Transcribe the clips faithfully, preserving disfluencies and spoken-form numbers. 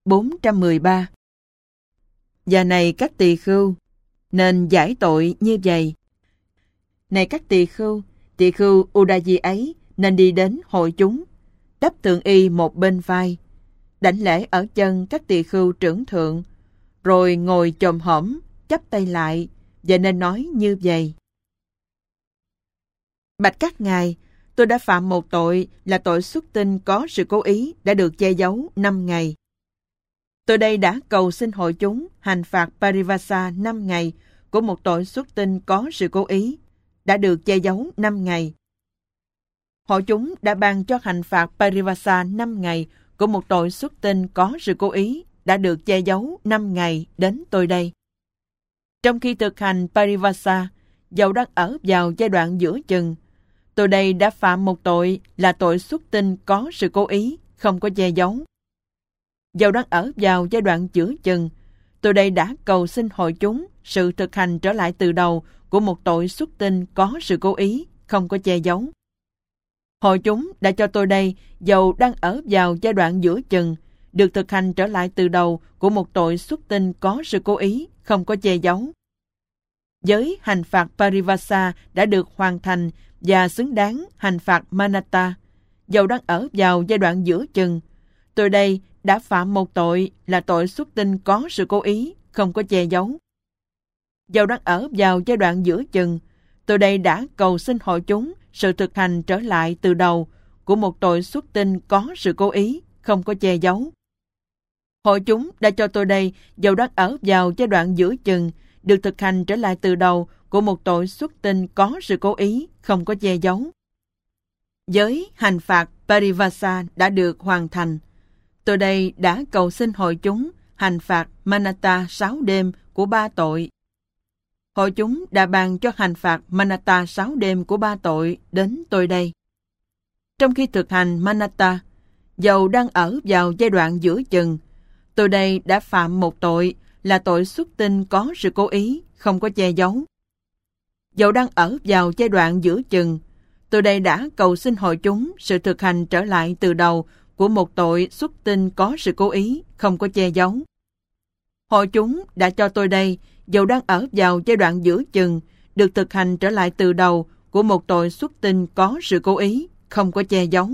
bốn trăm mười ba. Và này các tỳ khưu, nên giải tội như vậy. Này các tỳ khưu, tỳ khưu Udayi ấy nên đi đến hội chúng, đắp tượng y một bên vai, đảnh lễ ở chân các tỳ khưu trưởng thượng, rồi ngồi chồm hổm, chắp tay lại, và nên nói như vậy. Bạch các ngài, tôi đã phạm một tội là tội xuất tinh có sự cố ý đã được che giấu năm ngày. Tôi đây đã cầu xin hội chúng hành phạt Parivasa năm ngày của một tội xuất tinh có sự cố ý đã được che giấu năm ngày. Hội chúng đã ban cho hành phạt Parivasa năm ngày của một tội xuất tinh có sự cố ý đã được che giấu năm ngày đến tôi đây. Trong khi thực hành Parivasa, dầu đang ở vào giai đoạn giữa chừng, tôi đây đã phạm một tội là tội xuất tinh có sự cố ý, không có che giấu. Dầu đang ở vào giai đoạn giữa chừng, tôi đây đã cầu xin hội chúng sự thực hành trở lại từ đầu của một tội xuất tinh có sự cố ý, không có che giấu. Hội chúng đã cho tôi đây, dầu đang ở vào giai đoạn giữa chừng, được thực hành trở lại từ đầu của một tội xuất tinh có sự cố ý, không có che giấu. Với hành phạt Parivasa đã được hoàn thành và xứng đáng hành phạt Manata, dầu đang ở vào giai đoạn giữa chừng, tôi đây đã phạm một tội là tội xuất tinh có sự cố ý, không có che giấu. Dầu đang ở vào giai đoạn giữa chừng, tôi đây đã cầu xin hội chúng sự thực hành trở lại từ đầu của một tội xuất tinh có sự cố ý, không có che giấu. Hội chúng đã cho tôi đây, dầu đang ở vào giai đoạn giữa chừng, được thực hành trở lại từ đầu của một tội xuất tinh có sự cố ý, không có che giấu. Với hành phạt Parivasa đã được hoàn thành, tôi đây đã cầu xin hội chúng hành phạt Manata sáu đêm của ba tội. Hội chúng đã ban cho hành phạt Manata sáu đêm của ba tội đến tôi đây. Trong khi thực hành Manata, dầu đang ở vào giai đoạn giữa chừng, tôi đây đã phạm một tội là tội xuất tinh có sự cố ý, không có che giấu. Dầu đang ở vào giai đoạn giữa chừng, tôi đây đã cầu xin hội chúng sự thực hành trở lại từ đầu của một tội xuất tinh có sự cố ý, không có che giấu. Hội chúng đã cho tôi đây, dầu đang ở vào giai đoạn giữa chừng, được thực hành trở lại từ đầu của một tội xuất tinh có sự cố ý, không có che giấu.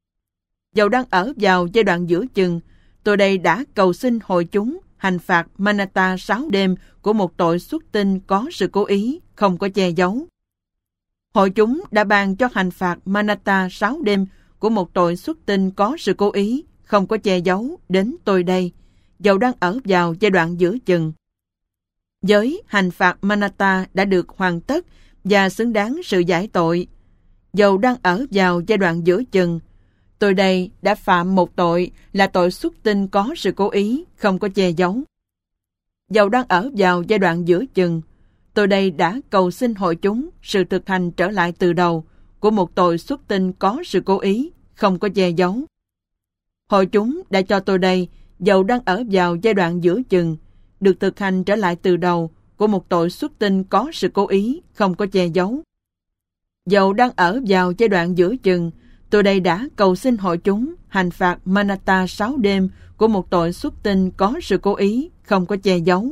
Dầu đang ở vào giai đoạn giữa chừng, tôi đây đã cầu xin hội chúng hành phạt Manata sáu đêm của một tội xuất tinh có sự cố ý, không có che giấu. Hội chúng đã ban cho hành phạt Manata sáu đêm của một tội xuất tinh có sự cố ý, không có che giấu đến tôi đây, dầu đang ở vào giai đoạn giữa chừng. Với hành phạt Manata đã được hoàn tất và xứng đáng sự giải tội, dầu đang ở vào giai đoạn giữa chừng, tôi đây đã phạm một tội là tội xuất tinh có sự cố ý, không có che giấu. Dầu đang ở vào giai đoạn giữa chừng, tôi đây đã cầu xin hội chúng sự thực hành trở lại từ đầu của một tội xuất tinh có sự cố ý, không có che giấu. Hội chúng đã cho tôi đây, dầu đang ở vào giai đoạn giữa chừng, được thực hành trở lại từ đầu của một tội xuất tinh có sự cố ý, không có che giấu. Dầu đang ở vào giai đoạn giữa chừng, tôi đây đã cầu xin hội chúng hành phạt Manata sáu đêm của một tội xuất tinh có sự cố ý, không có che giấu.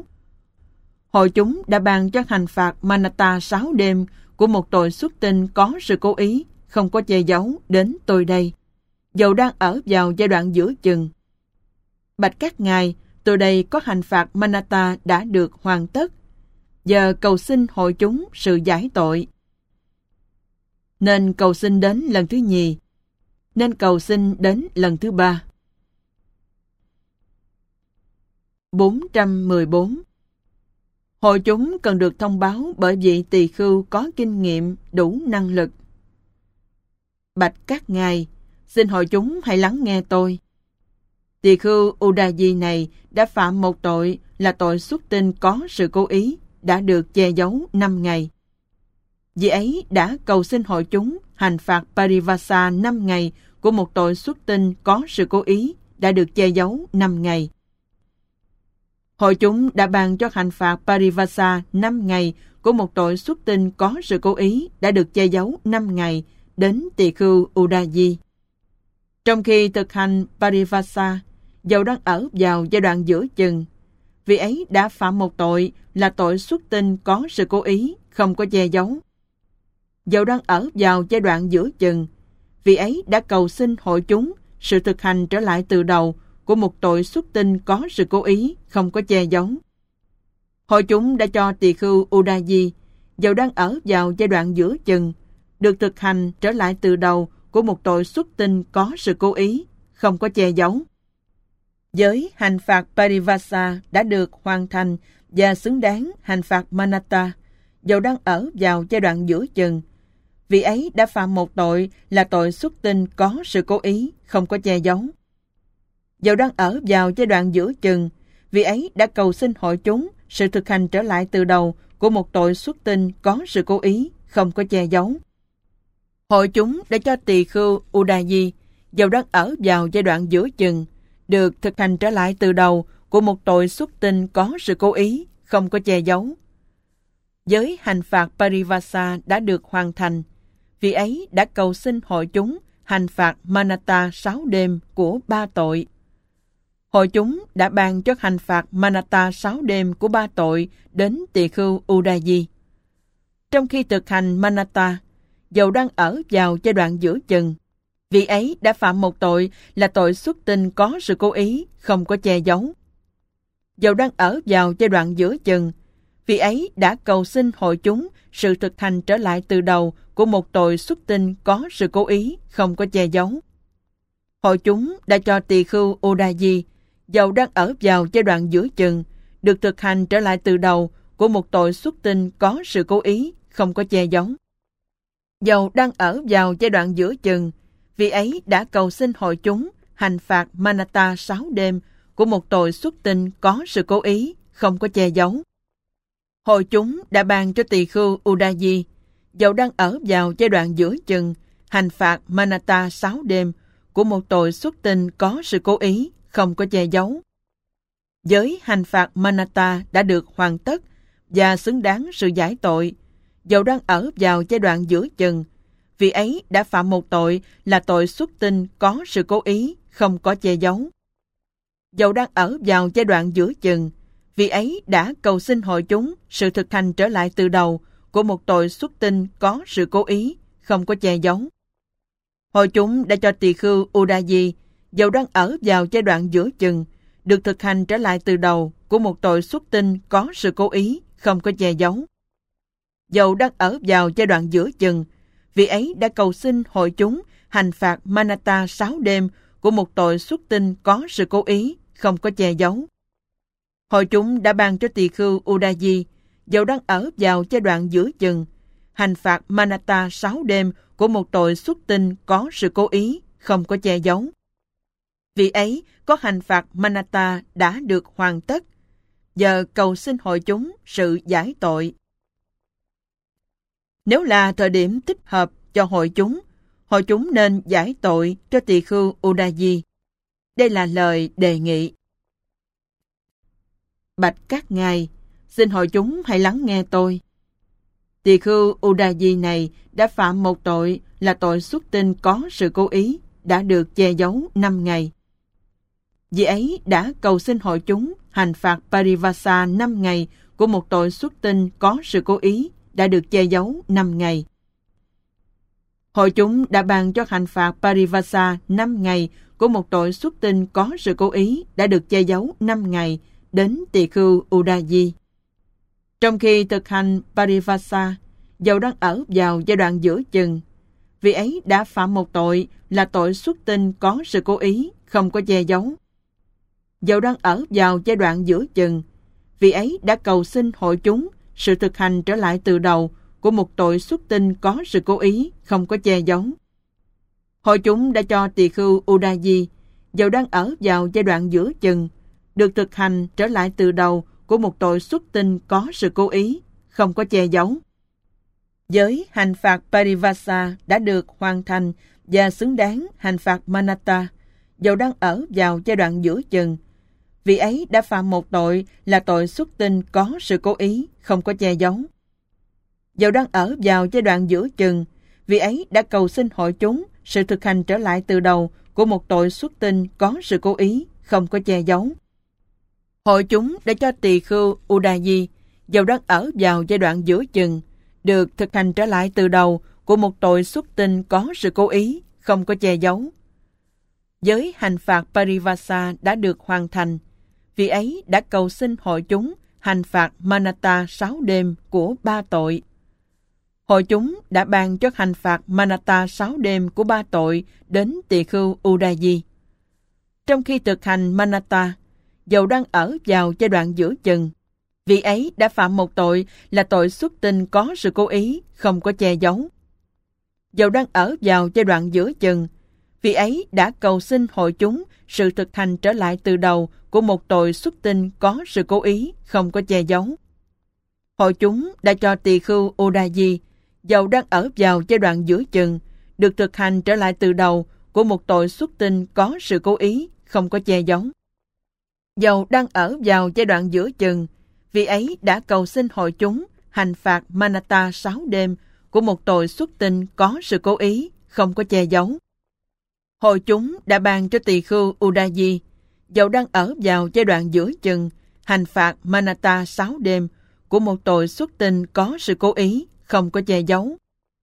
Hội chúng đã ban cho hành phạt Manata sáu đêm của một tội xuất tinh có sự cố ý, không có che giấu đến tôi đây, dầu đang ở vào giai đoạn giữa chừng. Bạch các ngài, tôi đây có hành phạt Manata đã được hoàn tất. Giờ cầu xin hội chúng sự giải tội. Nên cầu xin đến lần thứ nhì, nên cầu xin đến lần thứ ba. bốn trăm mười bốn. Hội chúng cần được thông báo bởi vị tỳ khưu có kinh nghiệm, đủ năng lực. Bạch các ngài, xin hội chúng hãy lắng nghe tôi. Tỳ khưu Udayi này đã phạm một tội là tội xuất tinh có sự cố ý, đã được che giấu năm ngày. Vị ấy đã cầu xin hội chúng hành phạt Parivasa năm ngày của một tội xuất tinh có sự cố ý, đã được che giấu năm ngày. Hội chúng đã ban cho hành phạt Parivasa năm ngày của một tội xuất tinh có sự cố ý, đã được che giấu năm ngày đến tỳ khưu Udayi. Trong khi thực hành Parivasa, dầu đang ở vào giai đoạn giữa chừng. Vị ấy đã phạm một tội là tội xuất tinh có sự cố ý, không có che giấu. Dầu đang ở vào giai đoạn giữa chừng, vị ấy đã cầu xin hội chúng sự thực hành trở lại từ đầu của một tội xuất tinh có sự cố ý, không có che giấu. Hội chúng đã cho tỳ khưu Udayi, dầu đang ở vào giai đoạn giữa chừng, được thực hành trở lại từ đầu của một tội xuất tinh có sự cố ý, không có che giấu. Với hành phạt Parivasa đã được hoàn thành và xứng đáng hành phạt Manatta, dầu đang ở vào giai đoạn giữa chừng, vị ấy đã phạm một tội là tội xuất tinh có sự cố ý, không có che giấu. Dầu đang ở vào giai đoạn giữa chừng, vị ấy đã cầu xin hội chúng sự thực hành trở lại từ đầu của một tội xuất tinh có sự cố ý, không có che giấu. Hội chúng đã cho tỳ khưu Udayi, dầu đang ở vào giai đoạn giữa chừng, được thực hành trở lại từ đầu của một tội xuất tinh có sự cố ý, không có che giấu. Với hành phạt Parivasa đã được hoàn thành, vị ấy đã cầu xin hội chúng hành phạt Manatta sáu đêm của ba tội. Hội chúng đã ban cho hành phạt Manatta sáu đêm của ba tội đến tỳ khưu Udayi. Trong khi thực hành Manatta, dầu đang ở vào giai đoạn giữa chừng, vị ấy đã phạm một tội là tội xuất tinh có sự cố ý, không có che giấu. Dầu đang ở vào giai đoạn giữa chừng, vị ấy đã cầu xin hội chúng sự thực hành trở lại từ đầu của một tội xuất tinh có sự cố ý, không có che giấu. Hội chúng đã cho tỳ khưu Udayi, dầu đang ở vào giai đoạn giữa chừng, được thực hành trở lại từ đầu của một tội xuất tinh có sự cố ý, không có che giấu. Dầu đang ở vào giai đoạn giữa chừng, vị ấy đã cầu xin hội chúng hành phạt Manatta sáu đêm của một tội xuất tinh có sự cố ý, không có che giấu. Hội chúng đã ban cho tỳ khưu Udayi, dầu đang ở vào giai đoạn giữa chừng, hành phạt Manatta sáu đêm của một tội xuất tinh có sự cố ý, không có che giấu. Với hành phạt Manatta đã được hoàn tất và xứng đáng sự giải tội, dầu đang ở vào giai đoạn giữa chừng, vị ấy đã phạm một tội là tội xuất tinh có sự cố ý, không có che giấu. Dầu đang ở vào giai đoạn giữa chừng, vị ấy đã cầu xin hội chúng sự thực hành trở lại từ đầu của một tội xuất tinh có sự cố ý, không có che giấu. Hội chúng đã cho tỳ khưu Udayi, dầu đang ở vào giai đoạn giữa chừng, được thực hành trở lại từ đầu của một tội xuất tinh có sự cố ý, không có che giấu. Dầu đang ở vào giai đoạn giữa chừng, vị ấy đã cầu xin hội chúng hành phạt Manatta sáu đêm của một tội xuất tinh có sự cố ý, không có che giấu. Hội chúng đã ban cho tỳ khưu Udayi, dầu đang ở vào giai đoạn giữa chừng, hành phạt Manatta sáu đêm của một tội xuất tinh có sự cố ý, không có che giấu. Vị ấy có hành phạt Manatta đã được hoàn tất, giờ cầu xin hội chúng sự giải tội. Nếu là thời điểm thích hợp cho hội chúng, hội chúng nên giải tội cho tỳ khưu Udayi. Đây là lời đề nghị. Bạch các ngài, xin hội chúng hãy lắng nghe tôi. Tỳ khưu Udayi này đã phạm một tội là tội xuất tinh có sự cố ý, đã được che giấu năm ngày. Vị ấy đã cầu xin hội chúng hành phạt Parivasa năm ngày của một tội xuất tinh có sự cố ý, đã được che giấu năm ngày. Hội chúng đã ban cho hành phạt Parivasa năm ngày của một tội xuất tinh có sự cố ý, đã được che giấu năm ngày đến tỳ khưu Udayi. Trong khi thực hành Parivasa, dầu đang ở vào giai đoạn giữa chừng, vị ấy đã phạm một tội là tội xuất tinh có sự cố ý, không có che giấu. Dầu đang ở vào giai đoạn giữa chừng, vị ấy đã cầu xin hội chúng sự thực hành trở lại từ đầu của một tội xuất tinh có sự cố ý, không có che giấu. Hội chúng đã cho tỳ khưu Udayi, dầu đang ở vào giai đoạn giữa chừng, được thực hành trở lại từ đầu của một tội xuất tinh có sự cố ý, không có che giấu. Với hành phạt Parivasa đã được hoàn thành và xứng đáng hành phạt Manatta, dầu đang ở vào giai đoạn giữa chừng, vị ấy đã phạm một tội là tội xuất tinh có sự cố ý, không có che giấu. Dầu đang ở vào giai đoạn giữa chừng, vị ấy đã cầu xin hội chúng sự thực hành trở lại từ đầu của một tội xuất tinh có sự cố ý, không có che giấu. Hội chúng đã cho tỳ khưu Udayi, dầu đang ở vào giai đoạn giữa chừng, được thực hành trở lại từ đầu của một tội xuất tinh có sự cố ý, không có che giấu. Giới hành phạt Parivasa đã được hoàn thành, vì ấy đã cầu xin hội chúng hành phạt Manata sáu đêm của ba tội. Hội chúng đã ban cho hành phạt Manata sáu đêm của ba tội đến tỳ khưu Udayi. Trong khi thực hành Manata, dầu đang ở vào giai đoạn giữa chừng, vị ấy đã phạm một tội là tội xuất tinh có sự cố ý, không có che giấu. Dầu đang ở vào giai đoạn giữa chừng, vị ấy đã cầu xin hội chúng sự thực hành trở lại từ đầu của một tội xuất tinh có sự cố ý, không có che giấu. Hội chúng đã cho tỳ khưu Udayi, dầu đang ở vào giai đoạn giữa chừng, được thực hành trở lại từ đầu của một tội xuất tinh có sự cố ý, không có che giấu. Dầu đang ở vào giai đoạn giữa chừng, vị ấy đã cầu xin hội chúng hành phạt Manata sáu đêm của một tội xuất tinh có sự cố ý, không có che giấu. Hội chúng đã ban cho tỳ khưu Udayi, dầu đang ở vào giai đoạn giữa chừng, hành phạt Manata sáu đêm của một tội xuất tinh có sự cố ý, không có che giấu.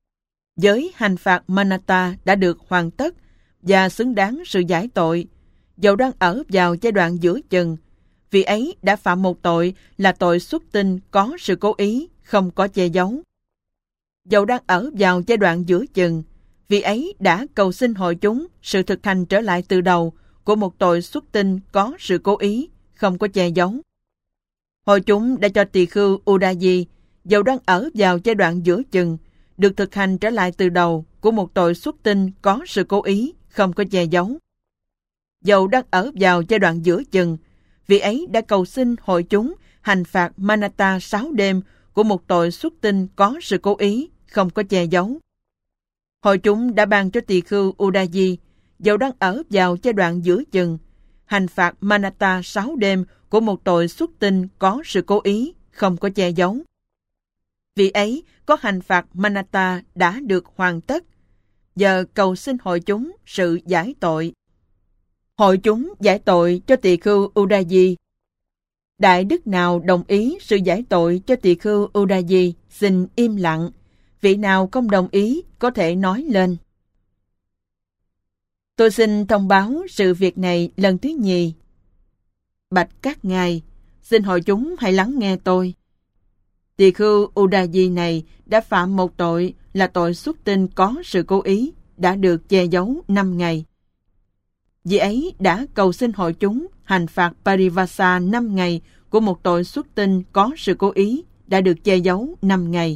Giới hành phạt Manata đã được hoàn tất và xứng đáng sự giải tội, dầu đang ở vào giai đoạn giữa chừng, vì ấy đã phạm một tội là tội xuất tinh có sự cố ý, không có che giấu. Dầu đang ở vào giai đoạn giữa chừng, vì ấy đã cầu xin hội chúng sự thực hành trở lại từ đầu của một tội xuất tinh có sự cố ý, không có che giấu. Hội chúng đã cho tỳ khưu Udayi, dầu đang ở vào giai đoạn giữa chừng, được thực hành trở lại từ đầu của một tội xuất tinh có sự cố ý, không có che giấu. Dầu đang ở vào giai đoạn giữa chừng, vị ấy đã cầu xin hội chúng hành phạt Manata sáu đêm của một tội xuất tinh có sự cố ý, không có che giấu. Hội chúng đã ban cho tỳ khưu Udayi, dầu đang ở vào giai đoạn giữa chừng, hành phạt Manata sáu đêm của một tội xuất tinh có sự cố ý, không có che giấu. Vị ấy có hành phạt Manata đã được hoàn tất, giờ cầu xin hội chúng sự giải tội. Hội chúng giải tội cho tỳ khưu Udayi. Đại đức nào đồng ý sự giải tội cho tỳ khưu Udayi, xin im lặng. Vị nào không đồng ý có thể nói lên. Tôi xin thông báo sự việc này lần thứ nhì. Bạch các ngài, xin hội chúng hãy lắng nghe tôi. Tỳ khưu Udayi này đã phạm một tội là tội xuất tinh có sự cố ý, đã được che giấu năm ngày. Vì ấy đã cầu xin hội chúng hành phạt Parivasa năm ngày của một tội xuất tinh có sự cố ý, đã được che giấu năm ngày.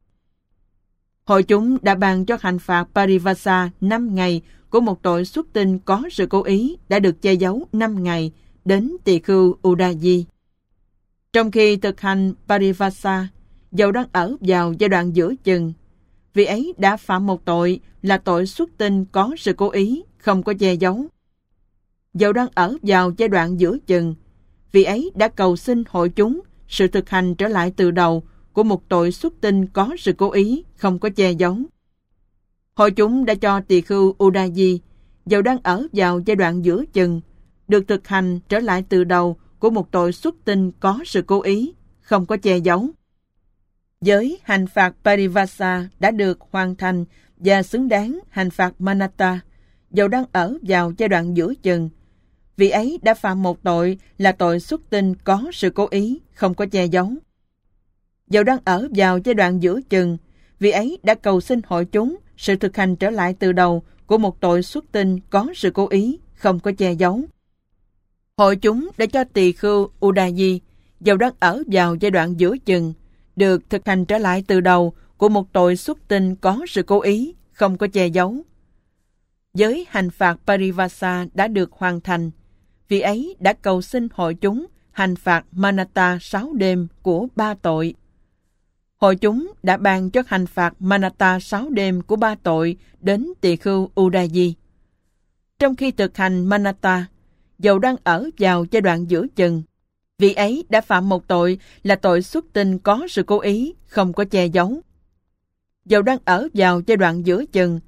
Hội chúng đã ban cho hành phạt Parivasa năm ngày của một tội xuất tinh có sự cố ý, đã được che giấu năm ngày đến tỳ khưu Udayi. Trong khi thực hành Parivasa, dầu đang ở vào giai đoạn giữa chừng, vị ấy đã phạm một tội là tội xuất tinh có sự cố ý, không có che giấu. Dầu đang ở vào giai đoạn giữa chừng, vị ấy đã cầu xin hội chúng sự thực hành trở lại từ đầu của một tội xuất tinh có sự cố ý, không có che giấu. Hội chúng đã cho tỳ khưu Udayi, dầu đang ở vào giai đoạn giữa chừng, được thực hành trở lại từ đầu của một tội xuất tinh có sự cố ý, không có che giấu. Giới hành phạt Parivasa đã được hoàn thành và xứng đáng hành phạt Manata, dầu đang ở vào giai đoạn giữa chừng, vị ấy đã phạm một tội là tội xuất tinh có sự cố ý, không có che giấu. Dầu đang ở vào giai đoạn giữa chừng, vị ấy đã cầu xin hội chúng sự thực hành trở lại từ đầu của một tội xuất tinh có sự cố ý, không có che giấu. Hội chúng đã cho tỳ khưu Udayi, dầu đang ở vào giai đoạn giữa chừng, được thực hành trở lại từ đầu của một tội xuất tinh có sự cố ý, không có che giấu. Giới hành phạt Parivasa đã được hoàn thành, vì ấy đã cầu xin hội chúng hành phạt Manata sáu đêm của ba tội. Hội chúng đã ban cho hành phạt Manata sáu đêm của ba tội đến tỳ khưu Udayi. Trong khi thực hành Manata, dầu đang ở vào giai đoạn giữa chừng, vị ấy đã phạm một tội là tội xuất tinh có sự cố ý, không có che giấu. Dầu đang ở vào giai đoạn giữa chừng,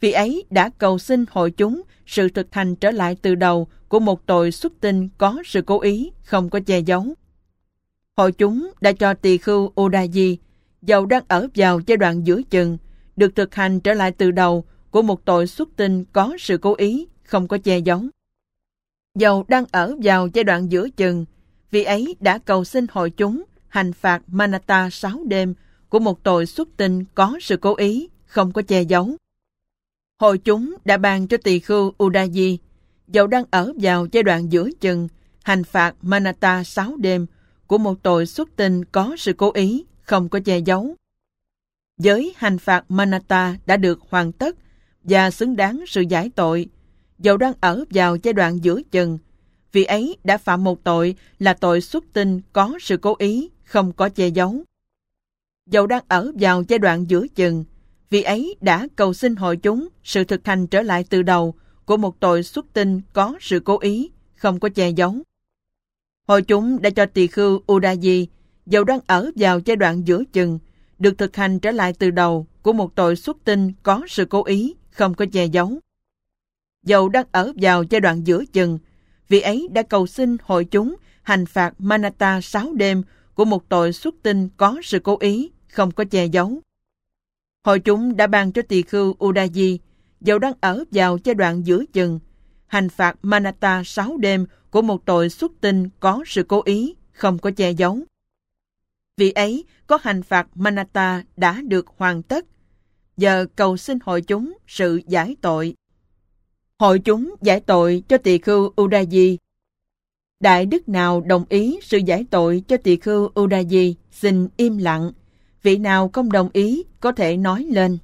Vị ấy đã cầu xin hội chúng sự thực hành trở lại từ đầu của một tội xuất tinh có sự cố ý, không có che giấu. Hội chúng đã cho tỳ khưu Udayi, dầu đang ở vào giai đoạn giữa chừng, được thực hành trở lại từ đầu của một tội xuất tinh có sự cố ý, không có che giấu. Dầu đang ở vào giai đoạn giữa chừng, vị ấy đã cầu xin hội chúng hành phạt Manata sáu đêm của một tội xuất tinh có sự cố ý, không có che giấu. Hội chúng đã ban cho tỳ khưu Udayi, dầu đang ở vào giai đoạn giữa chừng, hành phạt Manata sáu đêm của một tội xuất tinh có sự cố ý, không có che giấu. Giới hành phạt Manata đã được hoàn tất và xứng đáng sự giải tội, dầu đang ở vào giai đoạn giữa chừng, vị ấy đã phạm một tội là tội xuất tinh có sự cố ý, không có che giấu. Dầu đang ở vào giai đoạn giữa chừng, vị ấy đã cầu xin hội chúng sự thực hành trở lại từ đầu của một tội xuất tinh có sự cố ý, không có che giấu. Hội chúng đã cho tỳ khưu Udayi, dầu đang ở vào giai đoạn giữa chừng, được thực hành trở lại từ đầu của một tội xuất tinh có sự cố ý, không có che giấu. Dầu đang ở vào giai đoạn giữa chừng, vị ấy đã cầu xin hội chúng hành phạt Manata sáu đêm của một tội xuất tinh có sự cố ý, không có che giấu. Hội chúng đã ban cho tỳ khưu Udayi, dầu đang ở vào giai đoạn giữa chừng, hành phạt Manata sáu đêm của một tội xuất tinh có sự cố ý, không có che giấu. Vị ấy có hành phạt Manata đã được hoàn tất, giờ cầu xin hội chúng sự giải tội. Hội chúng giải tội cho tỳ khưu Udayi. Đại đức nào đồng ý sự giải tội cho tỳ khưu Udayi, xin im lặng. Vị nào không đồng ý có thể nói lên.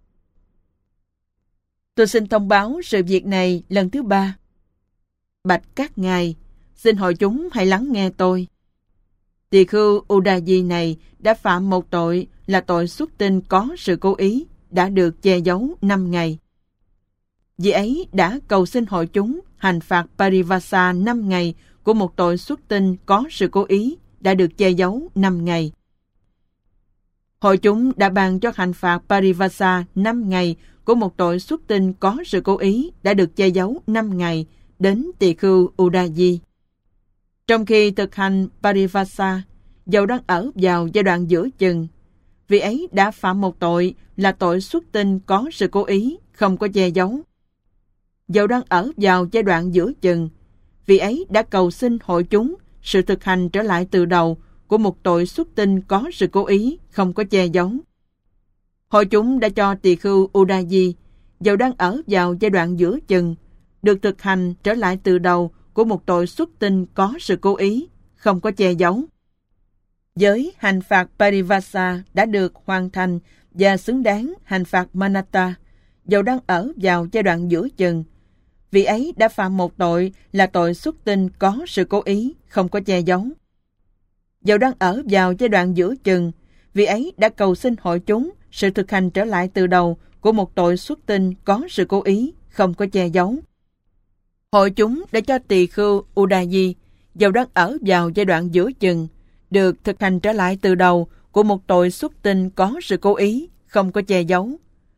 Tôi xin thông báo sự việc này lần thứ ba. Bạch các ngài, xin hội chúng hãy lắng nghe tôi. Tỳ khưu Udayi này đã phạm một tội là tội xuất tinh có sự cố ý, đã được che giấu năm ngày. Vị ấy đã cầu xin hội chúng hành phạt Parivasa năm ngày của một tội xuất tinh có sự cố ý, đã được che giấu năm ngày. Hội chúng đã ban cho hành phạt Parivasa năm ngày của một tội xuất tinh có sự cố ý, đã được che giấu năm ngày đến tỳ khưu Udayi. Trong khi thực hành Parivasa, dầu đang ở vào giai đoạn giữa chừng, vị ấy đã phạm một tội là tội xuất tinh có sự cố ý, không có che giấu. Dầu đang ở vào giai đoạn giữa chừng, vị ấy đã cầu xin hội chúng sự thực hành trở lại từ đầu của một tội xuất tinh có sự cố ý, không có che giấu. Hội chúng đã cho tỳ khưu Udayi, dầu đang ở vào giai đoạn giữa chừng, được thực hành trở lại từ đầu của một tội xuất tinh có sự cố ý, không có che giấu. Giới hành phạt Parivasa đã được hoàn thành và xứng đáng hành phạt Manata, dầu đang ở vào giai đoạn giữa chừng, vị ấy đã phạm một tội là tội xuất tinh có sự cố ý, không có che giấu. Dầu đang ở vào giai đoạn giữa chừng, vị ấy đã cầu xin hội chúng sự thực hành trở lại từ đầu của một tội xuất tinh có sự cố ý, không có che giấu. Hội chúng đã cho tỳ khưu Udayi, dầu đang ở vào giai đoạn giữa chừng, được thực hành trở lại từ đầu của một tội xuất tinh có sự cố ý, không có che giấu.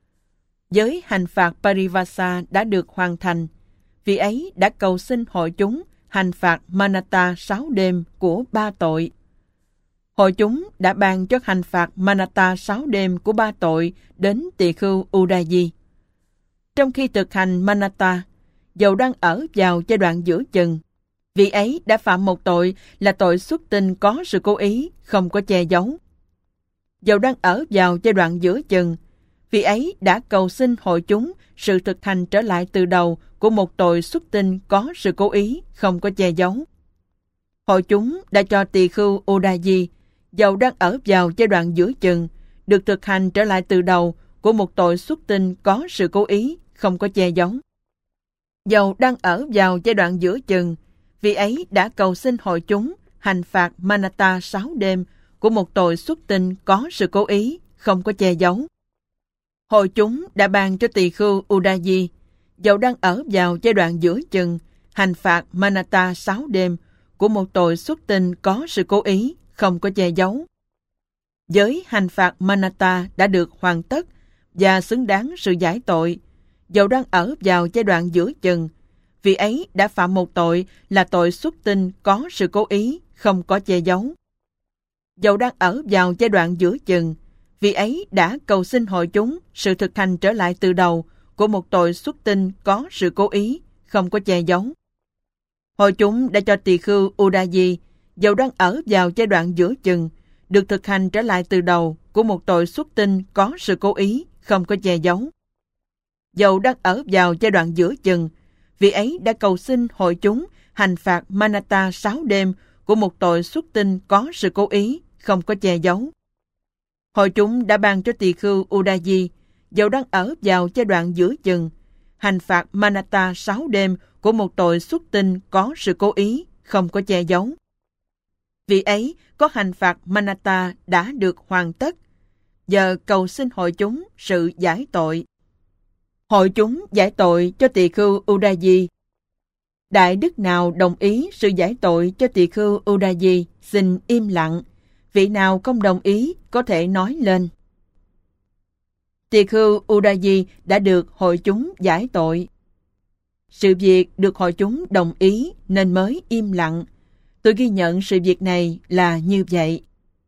Giới hành phạt Parivasa đã được hoàn thành, vị ấy đã cầu xin hội chúng hành phạt Manata sáu đêm của ba tội. Hội chúng đã ban cho hành phạt Manata sáu đêm của ba tội đến tỳ khưu Udayi. Trong khi thực hành Manata, dầu đang ở vào giai đoạn giữa chừng, vị ấy đã phạm một tội là tội xuất tinh có sự cố ý, không có che giấu. Dầu đang ở vào giai đoạn giữa chừng, vị ấy đã cầu xin hội chúng sự thực hành trở lại từ đầu của một tội xuất tinh có sự cố ý, không có che giấu. Hội chúng đã cho tỳ khưu Udayi, dầu đang ở vào giai đoạn giữa chừng, được thực hành trở lại từ đầu của một tội xuất tinh có sự cố ý, không có che giấu. Dầu đang ở vào giai đoạn giữa chừng, vị ấy đã cầu xin hội chúng hành phạt Manata sáu đêm của một tội xuất tinh có sự cố ý, không có che giấu. Hội chúng đã ban cho tỳ khưu Udayi, dầu đang ở vào giai đoạn giữa chừng, hành phạt Manata sáu đêm của một tội xuất tinh có sự cố ý, không có che giấu. Giới hành phạt Manata đã được hoàn tất và xứng đáng sự giải tội, Dẫu đang ở vào giai đoạn giữa chừng, vị ấy đã phạm một tội là tội xuất tinh có sự cố ý, không có che giấu. Dẫu đang ở vào giai đoạn giữa chừng, vị ấy đã cầu xin hội chúng sự thực hành trở lại từ đầu của một tội xuất tinh có sự cố ý, không có che giấu. Hội chúng đã cho tỳ khưu Udayi, dẫu đang ở vào giai đoạn giữa chừng, được thực hành trở lại từ đầu của một tội xuất tinh có sự cố ý, không có che giấu. Dẫu đang ở vào giai đoạn giữa chừng, vị ấy đã cầu xin hội chúng hành phạt Manata sáu đêm của một tội xuất tinh có sự cố ý, không có che giấu. Hội chúng đã ban cho tỳ khưu Udayi, dẫu đang ở vào giai đoạn giữa chừng, hành phạt Manata sáu đêm của một tội xuất tinh có sự cố ý, không có che giấu. Vị ấy có hành phạt Manata đã được hoàn tất, giờ cầu xin hội chúng sự giải tội. Hội chúng giải tội cho tỳ khưu Udayi. Đại đức nào đồng ý sự giải tội cho tỳ khưu Udayi, xin im lặng. Vị nào không đồng ý có thể nói lên. Tỳ khưu Udayi đã được hội chúng giải tội. Sự việc được hội chúng đồng ý nên mới im lặng. Tôi ghi nhận sự việc này là như vậy.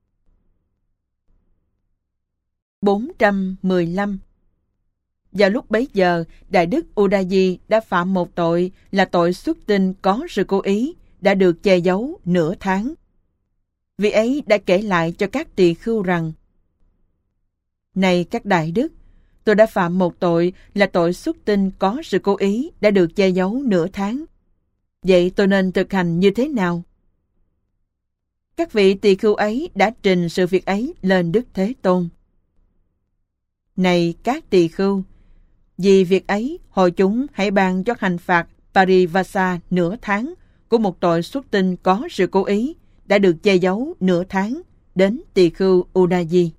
bốn trăm mười lăm. Vào lúc bấy giờ, Đại đức Udayi đã phạm một tội là tội xuất tinh có sự cố ý, đã được che giấu nửa tháng. Vị ấy đã kể lại cho các tỳ khưu rằng: Này các đại đức, tôi đã phạm một tội là tội xuất tinh có sự cố ý, đã được che giấu nửa tháng. Vậy tôi nên thực hành như thế nào? Các vị tỳ khưu ấy đã trình sự việc ấy lên Đức Thế Tôn. Này các tỳ khưu, vì việc ấy, hội chúng hãy ban cho hành phạt Parivasa nửa tháng của một tội xuất tinh có sự cố ý, đã được che giấu nửa tháng, đến tỳ khưu Udayi.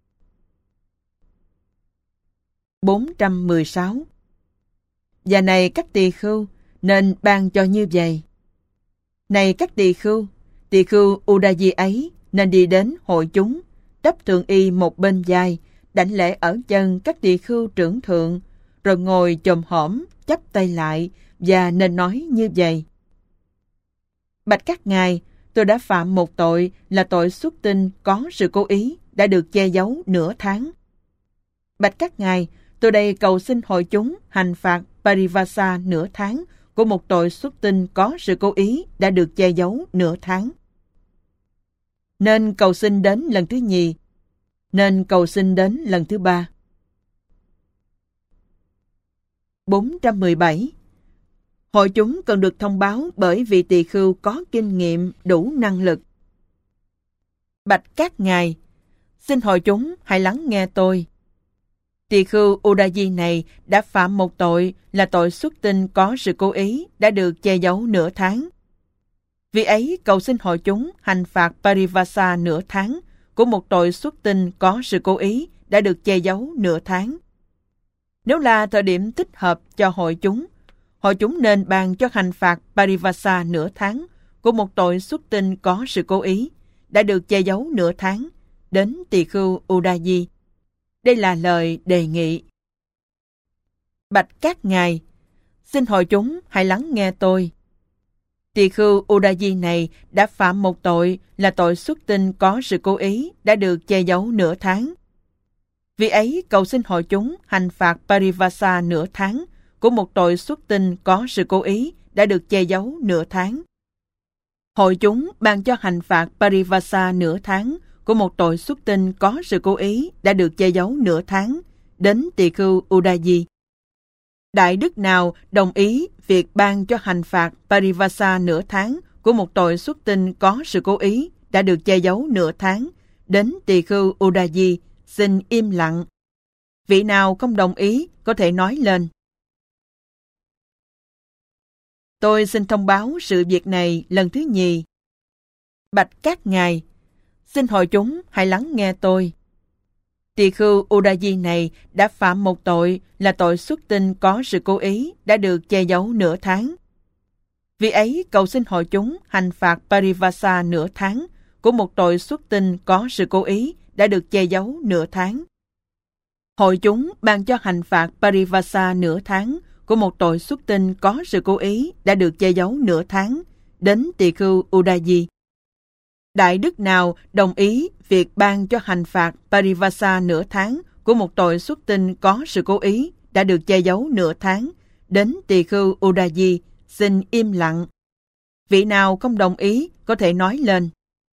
bốn trăm mười sáu. Và này các tỳ khưu, nên ban cho như vậy. Này các tỳ khưu, tỳ khưu Udayi ấy nên đi đến hội chúng, đắp thượng y một bên vai, đảnh lễ ở chân các tỳ khưu trưởng thượng, rồi ngồi chồm hổm, chắp tay lại, và nên nói như vậy: Bạch các ngài, tôi đã phạm một tội là tội xuất tinh có sự cố ý, đã được che giấu nửa tháng. Bạch các ngài, tôi đây cầu xin hội chúng hành phạt Parivasa nửa tháng của một tội xuất tinh có sự cố ý, đã được che giấu nửa tháng. Nên cầu xin đến lần thứ nhì, nên cầu xin đến lần thứ ba. bốn trăm mười bảy. Hội chúng cần được thông báo bởi vị tỳ khưu có kinh nghiệm, đủ năng lực. Bạch các ngài, xin hội chúng hãy lắng nghe tôi. Tỳ khưu Udayi này đã phạm một tội là tội xuất tinh có sự cố ý, đã được che giấu nửa tháng. Vì ấy cầu xin hội chúng hành phạt Parivasa nửa tháng của một tội xuất tinh có sự cố ý, đã được che giấu nửa tháng. Nếu là thời điểm thích hợp cho hội chúng, hội chúng nên ban cho hành phạt Parivasa nửa tháng của một tội xuất tinh có sự cố ý, đã được che giấu nửa tháng, đến tỳ khưu Udayi. Đây là lời đề nghị. Bạch các ngài, xin hội chúng hãy lắng nghe tôi. Tỳ khưu Udayi này đã phạm một tội là tội xuất tinh có sự cố ý, đã được che giấu nửa tháng. Vì ấy cầu xin hội chúng hành phạt Parivasa nửa tháng của một tội xuất tinh có sự cố ý, đã được che giấu nửa tháng. Hội chúng ban cho hành phạt Parivasa nửa tháng của một tội xuất tinh có sự cố ý, đã được che giấu nửa tháng, đến tỳ khưu Udayi. Đại đức nào đồng ý việc ban cho hành phạt Parivasa nửa tháng của một tội xuất tinh có sự cố ý, đã được che giấu nửa tháng, đến tỳ khưu Udayi, xin im lặng. Vị nào không đồng ý có thể nói lên. Tôi xin thông báo sự việc này lần thứ nhì. Bạch các ngài, xin hội chúng hãy lắng nghe tôi. Tỳ khưu Udayi này đã phạm một tội là tội xuất tinh có sự cố ý, đã được che giấu nửa tháng. Vì ấy cầu xin hội chúng hành phạt Parivasa nửa tháng của một tội xuất tinh có sự cố ý, đã được che giấu nửa tháng. Hội chúng ban cho hành phạt Parivasa nửa tháng của một tội xuất tinh có sự cố ý đã được che giấu nửa tháng đến tỳ khưu Udayi. Đại đức nào đồng ý việc ban cho hành phạt Parivasa nửa tháng của một tội xuất tinh có sự cố ý đã được che giấu nửa tháng đến tỳ khưu Udayi, xin im lặng. Vị nào không đồng ý có thể nói lên.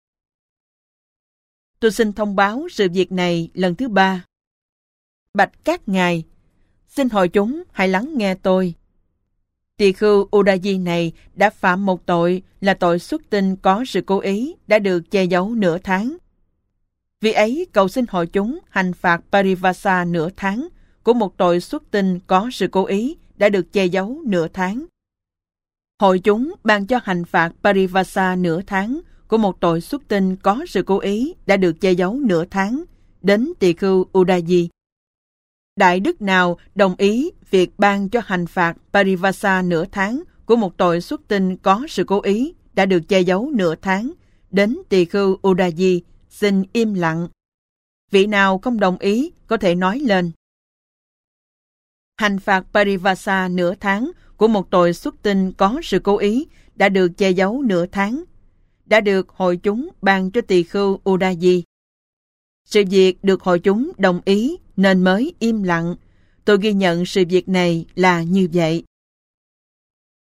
Tôi xin thông báo sự việc này lần thứ ba. Bạch các ngài, xin hội chúng hãy lắng nghe tôi. Tỳ khưu Udayi này đã phạm một tội là tội xuất tinh có sự cố ý đã được che giấu nửa tháng. Vì ấy cầu xin hội chúng hành phạt Parivasa nửa tháng của một tội xuất tinh có sự cố ý đã được che giấu nửa tháng. Hội chúng ban cho hành phạt Parivasa nửa tháng của một tội xuất tinh có sự cố ý đã được che giấu nửa tháng đến tỳ khưu Udayi. Đại đức nào đồng ý việc ban cho hành phạt Parivasa nửa tháng của một tội xuất tinh có sự cố ý đã được che giấu nửa tháng đến tỳ khưu Udayi, xin im lặng. Vị nào không đồng ý có thể nói lên. Hành phạt Parivasa nửa tháng của một tội xuất tinh có sự cố ý đã được che giấu nửa tháng, đã được hội chúng ban cho tỳ khưu Udayi. Sự việc được hội chúng đồng ý nên mới im lặng. Tôi ghi nhận sự việc này là như vậy.